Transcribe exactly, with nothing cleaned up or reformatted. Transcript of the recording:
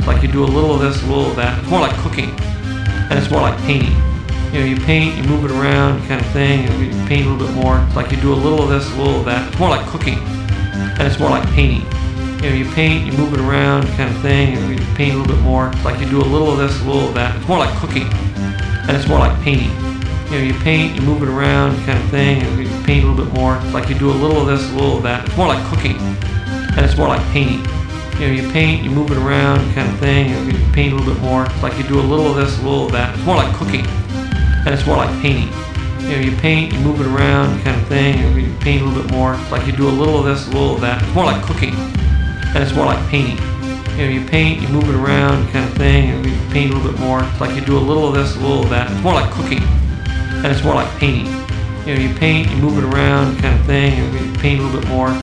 It's like you do a little of this, a little of that. It's more like cooking, and it's more like painting. You know, you paint, you move it around, kind of thing. You paint a little bit more. It's like you do a little of this, a little of that. It's more like cooking, and it's more like painting. You know, you paint, you move it around, kind of thing. You paint a little bit more. It's like you do a little of this, a little of that. It's more like cooking, and it's more like painting. You know, you paint, you move it around, kind of thing. You paint a little bit more. It's like you do a little of this, a little of that. It's more like cooking, and it's more like painting. You know, you paint, you move it around, kind of thing. You paint a little bit more. It's like you do a little of this, a little of that. It's more like cooking, and it's more like painting. You know, you paint, you move it around, kind of thing. You paint a little bit more. It's like you do a little of this, a little of that. It's more like cooking, and it's more like painting. You know, you paint, you move it around, kind of thing. You paint a little bit more. It's like you do a little of this, a little of that. It's more like cooking, and it's more like painting. You know, you paint, you move it around, kind of thing. You paint a little bit more.